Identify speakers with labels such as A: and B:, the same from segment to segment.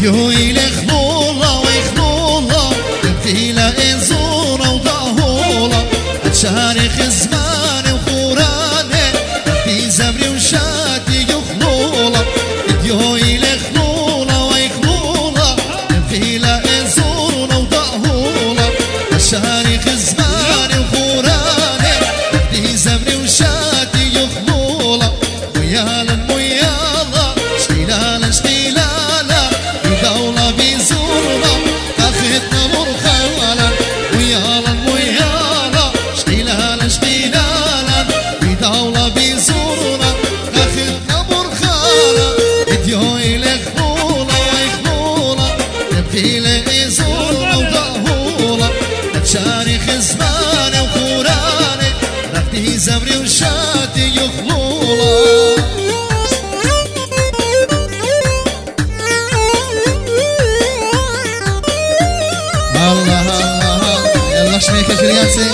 A: ديو إلى خلولا ويخلولا تبقيلا إنزورا وضاهولا أتشارخ الزمان وخوراني في زمري وشاتي يخلولا ديو إلى خلولا ويخلولا تبقيلا إنزورا وضاهولا أتشارخ الزمان وخوراني في زمري وشاتي يخلولا ويالا ويالا شقيلالا شقيلالا يدولا بيزورنا أخذنا مرخالا ويالا ويالا شقيلالا شقيلالا يدولا بيزورنا أخذنا مرخالا ديو إلى خلولا ويخلولا نبقي لي زورنا وضاهولا تشارخ الزمان وخوراني رقتي زمري وشاتي يخلولا الله الله يلا شميك شرياتي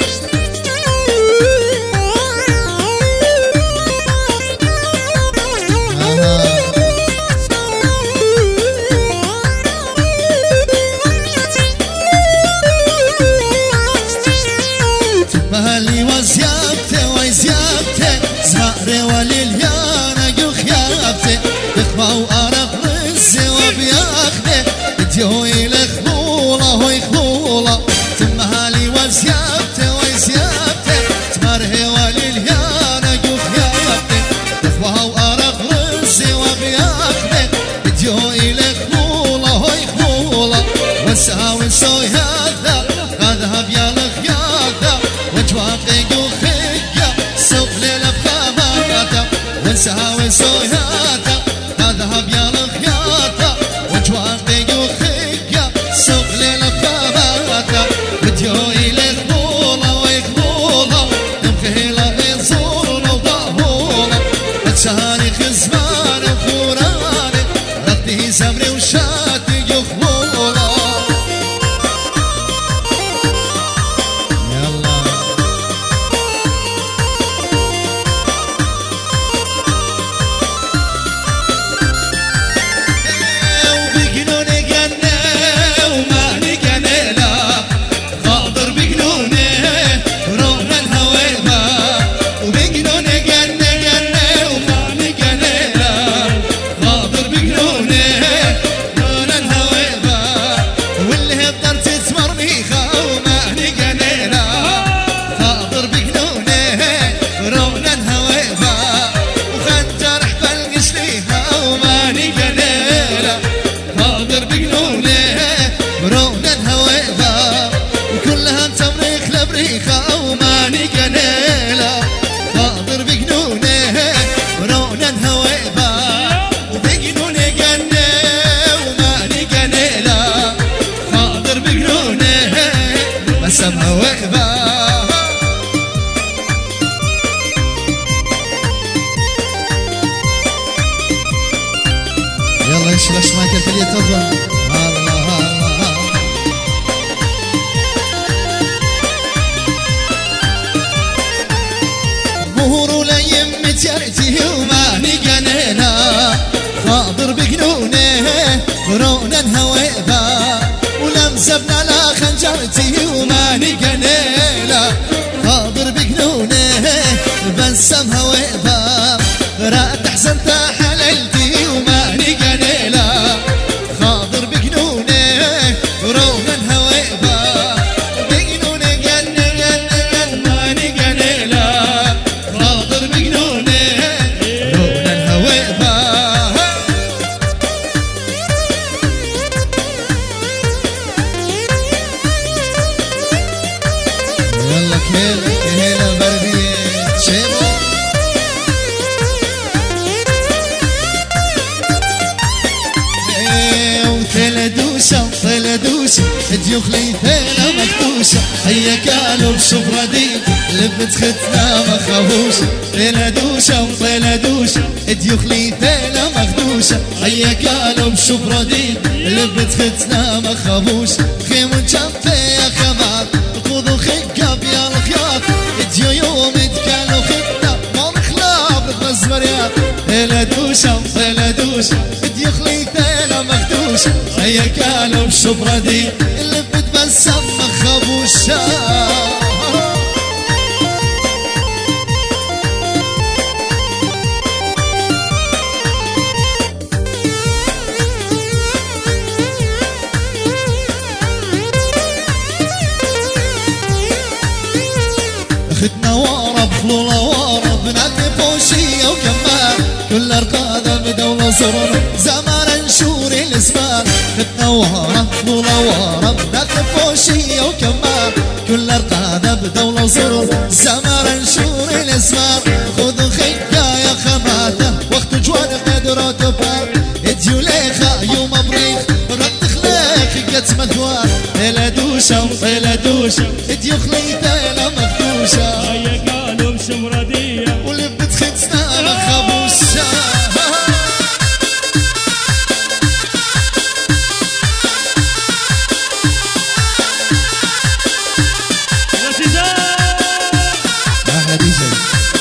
A: تبالي وزيابتي وزيابتي زهري وليليانا يخيابتي بخبا وأرق رزي وبياخدي ديو إلى خلولا ويخلولا تمهالي وزيابتي وزيابتي تمرهي وليليانا يخيابتي بخبا وأرق رزي وبياخدي ديو إلى خلولا ويخلولا وساوي سوي هذا اذهب يا لخياطة وجواقي يخيا سوق ليلة بخاماتا وساوي سوي هذا اذهب يا لخياطة وجواقي يخيا سوق ليلة بخاماتا وديو إلى خلولا ويخلولا نمخيلة بيزورنا وضاهولا أتشارخ الزمان وخوراني رقتي زمري وشاتي يخلولا سمها وقبة يلا يشلش مايك الفلية تفضل الله الله مهور ولا يمت يرتي وما نقنينا خاضر بجنونه رونا هويبا ولمزبنا لا خنجرتي وما نقنيلا خاضر بجنونه بنسم هويبا رأت حزنت حللتي وما نقنيلا خاضر بجنونه رونا هويبا بجنونه جنن ما نقنيلا خاضر بجنونه رونا هويبا يلا كهيلة بردية شيبو طلدوشة ديوخلي ثيلة مكتوشة هيا كانوا بشفرة دي لبت ختنا مخافوشة طلدوشة ديوخلي ثيلة مخدوشة هيا كانوا بشفرة دي لبت ختنا مخافوشة خيم وجنبي يا خمار خذوا خقاب يا الخياط ديو يوم كانوا ختنا ما مخلاف بخزمريات طلدوشة ديوخلي ثيلة مخدوشة هيا قالوا بشبرة دي اللي بتبسم مخبوشة. خدنا ورا بفلولا ورا بنات فوشية وكمان كل رقادة بدولة صرنا زمان نشور الاسمان. خدنا ورا بفلولا ورا بنات فوشية وكمان كل رقادة بدولة صرنا زمان نشور الاسمان. خذوا خيا يا خماته وقت جوان قدرة تفار اديو ليخا يوم بريخ رد خلاك قد مثوار إلى دوشة إلى دوشة اديو خليته إلى مخدوشة.
B: هيا قالوا بشبرة دي
A: واللي بتخدنا مخبوشة. أحلى دي جي.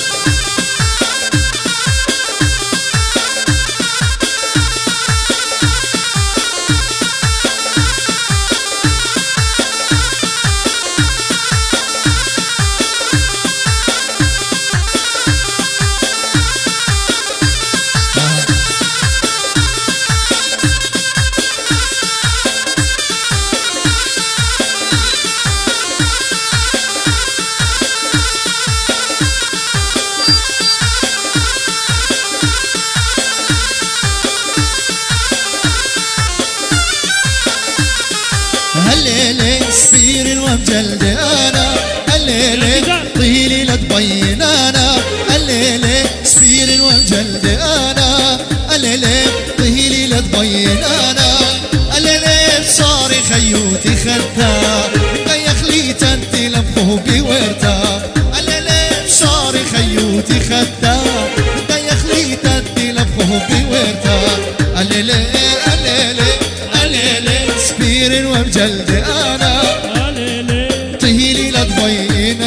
A: هالليلة سبير ومجلد انا هالليلة طيلي لا تبين انا هالليلة سبير ومجلد انا هالليلة طيلي لا تبين انا هالليلة صاري خيوتي خدها يا خليت انت لبخه بورتا هالليلة صاري خيوتي خدها يا خليت انت لبخه بورتا هالليلة هالليلة هالليلة سبير ومجلد انا طهيلي لا تبين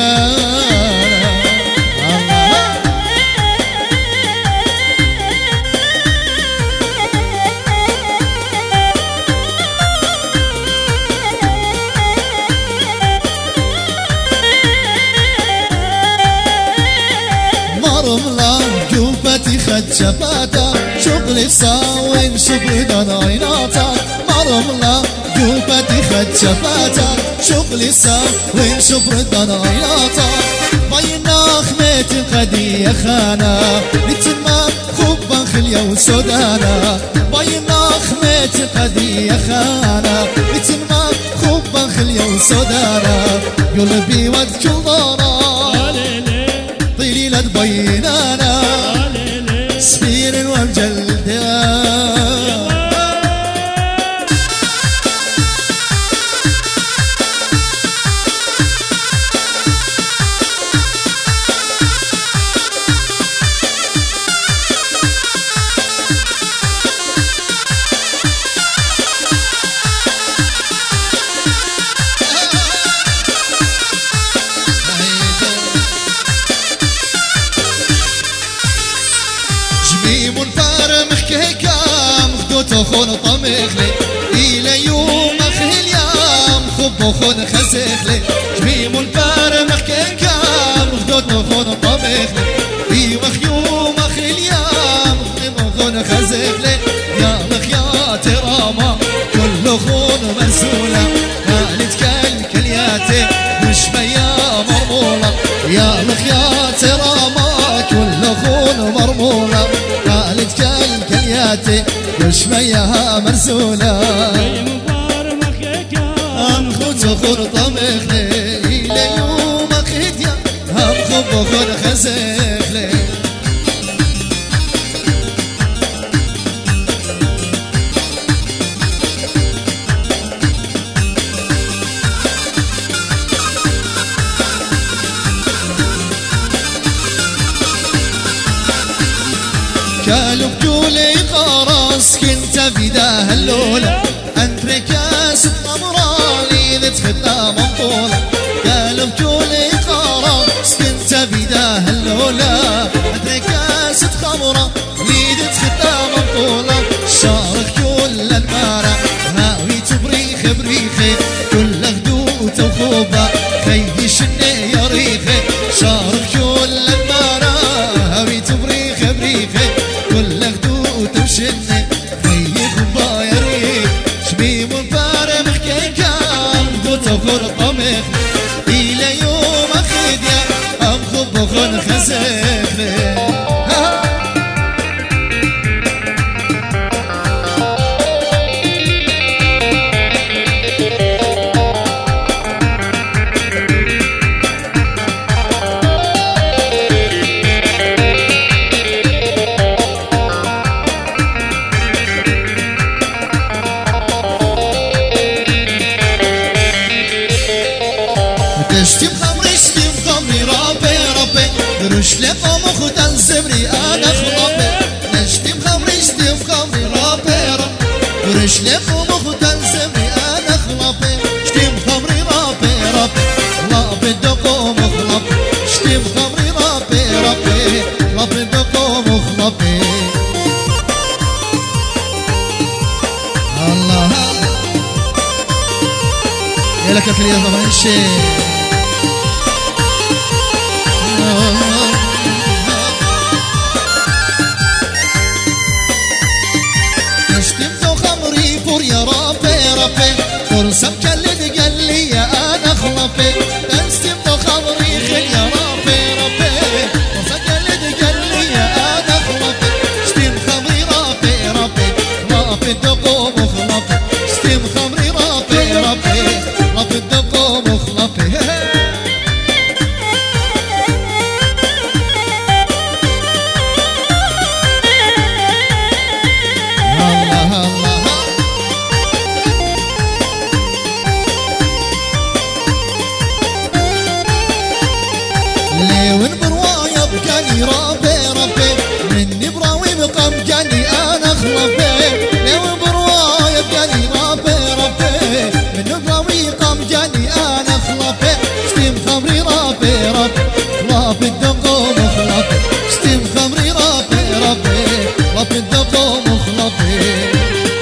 A: مرملة جوبتي خد شفاتا شغلي ساوين شغلي دنايناتا مرملة جوبتي خد شفاتا شغلي ساوين شغلي دنايناتا بينا خميت قدي خانا نتما خوبا خليا وسودانا بينا خميت قدي خانا نتما خوبا خليا وسودانا قلبي وذكر ضرا طيلي لا تبين انا سبير ومجلد جميم فارمخ كهكام خدوتو خون طمخلي إلى يوم أخي اليام خبو خون خسخلي جميم فارمخ كهكام خدوتو خون طمخلي إيوخ يوم أخي اليام خبو خون خسخلي يا لخيا تراما كل خون مرسولة قالت كالكلياتي مش بيا مرمولة يا لخيا تراما كل خون مرمولة قالت كالكلياتي مش بيا مرسولة هم خد خرطة مخلي إلى يوم أخديا هم خب خد خزخلي قالوا بجولي قراص كنت بداها اللولة انت ركاسة امرالي ذات خدنا منطولة قالوا بجولي قراص كنت بداها اللولة انت ركاسة خمرة لي ذات خدنا منطولة شارك كل المارة ما تخور طمخ إلى يوم أخيد يا أم خبخن خزخني رشلي قوم خدان زمري أنا خلابي نشتي بخمري اشتي بخمري رابي رشلي قوم خدان زمري أنا خلابي اشتي بخمري رابي لابي دقوم خلابي اشتي بخمري رابي لابي دقوم خلابي الله يا لك في اليوم طبعا الشيء اشتمت خمري فور يا ربي فرصة كلد قال لي يا انا خلفي اشتمت خمري خل يا ربي فرصة كلد قال لي يا انا خلفي اشتم خمري ربي الدقوم خلفي اشتم خمري ربي الدقوم خلفي ليون برواية بكاني ربي مني براوي بقام كاني أنا خلفي ليون برواية بكاني ربي مني براوي قام كاني أنا خلفي اشتم خمري ربي الدقوم خلفي اشتم خمري ربي الدقوم خلفي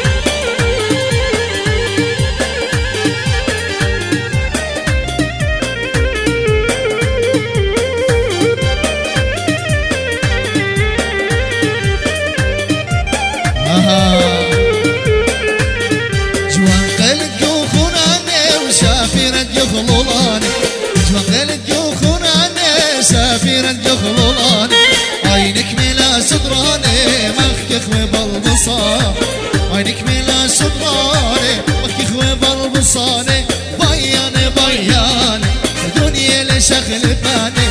A: جوان قلت يخوناني وسافرت يخلولاني جوان قلت يخوناني سافرت يخلولاني عينك ملا صدراني مخك خوي بالبصار عينك ملا صدراني مخك خوي بالبصاني بياني دنيا لشغل باني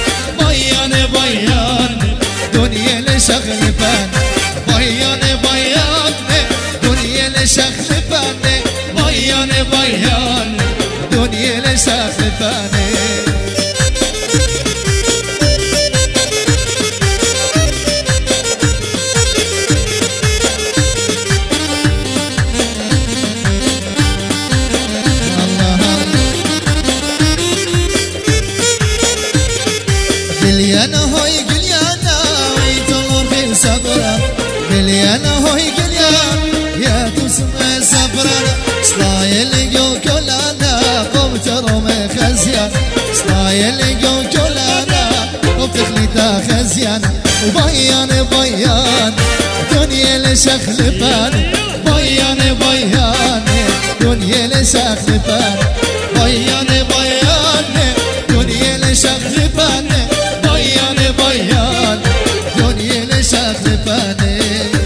A: بياني دنيا لشغل باني بياني دنيا لشغل باني بياني دنيا لشغل باني قليانا هوي قليانا ويتمر في صبرا قليانا هوي قليانا يا تسمى صبرا سلايل جو كلانا قمت رومي خزيان سلايل جو كلانا قمت خليتا خزيان وبيان دنيا لشخل باني بيان دنيا لشخل باني بيان دنيا لشخل باني بيان دنيا لشخل باني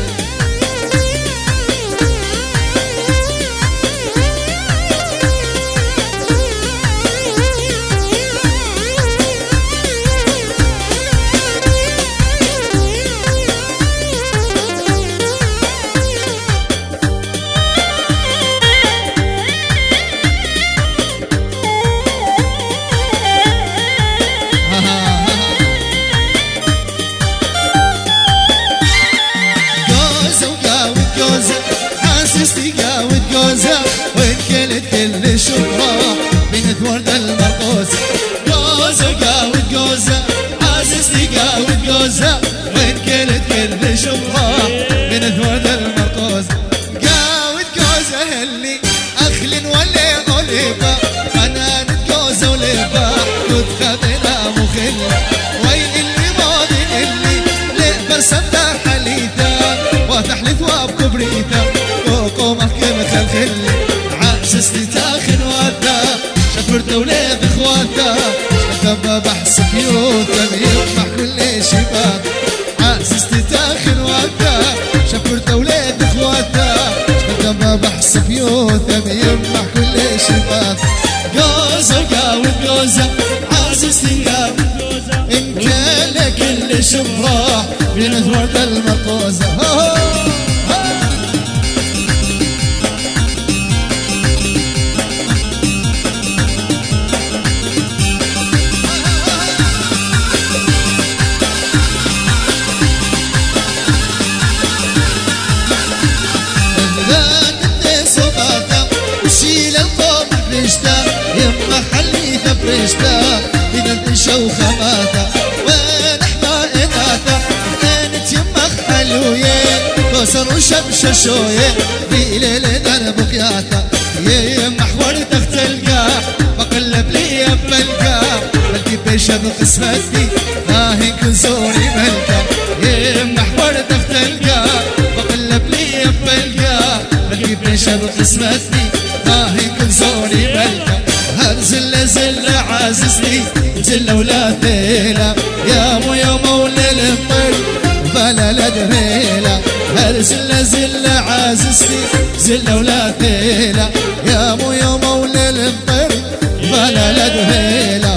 A: كل شبرا بنت ورد المرقوس جوزة عزيزتي قاود جوزة وين كل شبرا بنت ورد المرقوس قاود جوزة اللي أخلن ولا أوليبا خنانة جوزة وليبا كنت خبنا مخلة وين اللي ماضي اللي لقبر سمدار حليتا وتحلي ثواب كبريتا وقومك مثل خلي الصبيوت يطمح كل شباب عزيزتي تاخر وقتها شكرت اولاد اخواتها لما بحس بيوت يطمح كل شباب جوزة قاوت جوزة عزيزتي قاوت إن كان لك كل شبراح بين ورد المقوزة يما حليتها برشتا من البشا وخماتا ونحما إناتا كانت يما خلوية كسر وشمشة شوية بليل دار بقياتا يما حوار تحت القاع بقلب لي بلقا بلقي بيشا بقسمتي هاهي كنزوري ملكا يما حوار تحت القاع بقلب لي بلقا بلقي بيشا بقسمتي هاهي كنزوري ملكا زل زل عززني زل ولا ثيلة يا مو يا مولى الطير بلا لا دريلة زل زل عززني زل ولا ثيلة يا مو يا مولى الطير بلا لا دريلة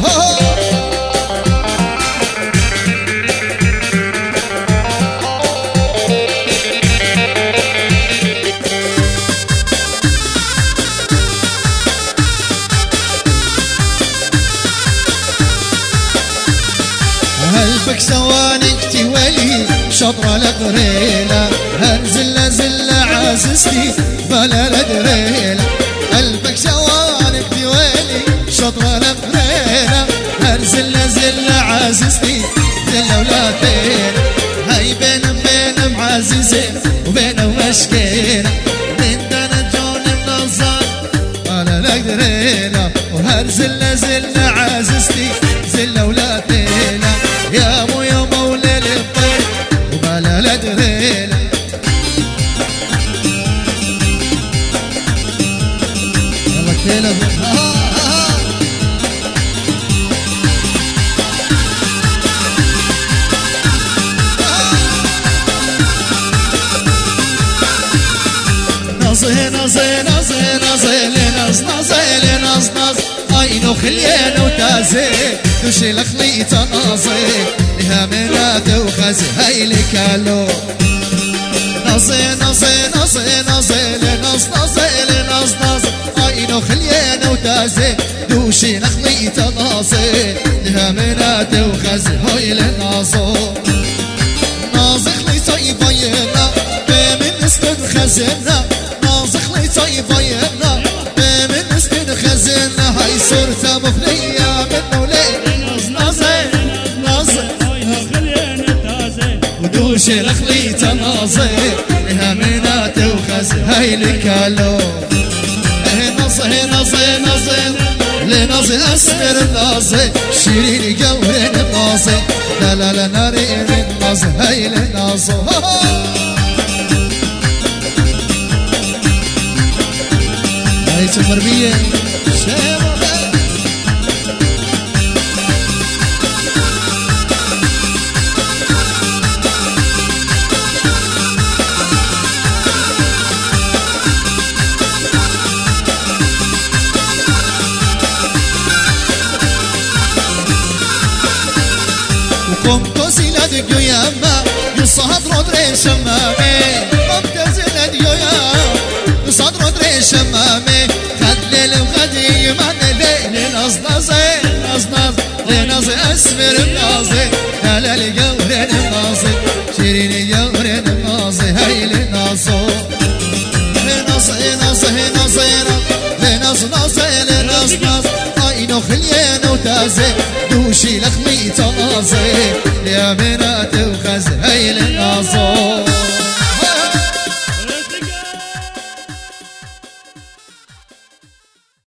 A: قلبك سوانك تولي شطرة لدريلة هنزل زل عززتي بلا لدريلة قلبك سوانك تولي شطرة لدريلة هنزل زل عززتي زل ولا تيلة هاي بين معززين وبين مشكينة من دانا جون النظر بلا لدريلة وهرزل زل عززتي زل ولا تيلة يا مو يا مولى الطير وبلا لا دريلة يلا كتيلة نصي نصي نصي نصي لنص نصي لنص نص عينو خليان وتازي دوشي لخليطة ناصي لها منات وخزي هاي لكالو نصي نصي نصي نصي لنص نصي لنص نص عينو خليان وتازي دوشي لخليطة ناصي لها منات وخزي هاي لناصو ناصي خليطة يبينا بمن استن خزنا ناصي خليطة يبينا بمن استن خزنا هاي صورتها مفنية منه ليه ناصي ناصي ودوشي لخليطة ناصي لها منات وخزي هاي لكالو ناصي ناصي ناصي لناصي أسمر الناصي شيرين قوين الناصي لا لا لا ناري من ناصي هاي لناصي هاي تمربية شيبة قمت زلاد قيامة يصهد رودري شمامي قمت زلاد قيامة يصهد رودري شمامي خد ليل وخدي من ليل نصنصي نصنص لنصي أسمر الناصي هلا لقورين الناصي شيرين قورين الناصي هاي لناصو ناصي ناصي ناصي لنص ناصي لنص ناص عينو خليان وتازي دوشي لخليطة ناصي يا منات